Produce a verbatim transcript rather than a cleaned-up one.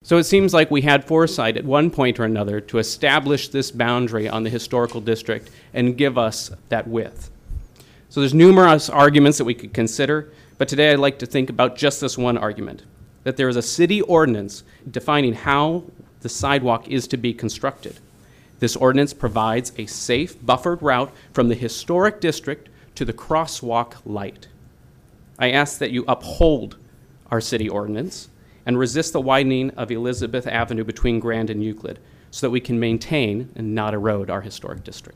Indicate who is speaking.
Speaker 1: So it seems like we had foresight at one point or another to establish this boundary on the historical district and give us that width. So there's numerous arguments that we could consider, but today I'd like to think about just this one argument, that there is a city ordinance defining how the sidewalk is to be constructed. This ordinance provides a safe, buffered route from the historic district to the crosswalk light. I ask that you uphold our city ordinance and resist the widening of Elizabeth Avenue between Grand and Euclid so that we can maintain and not erode our historic district.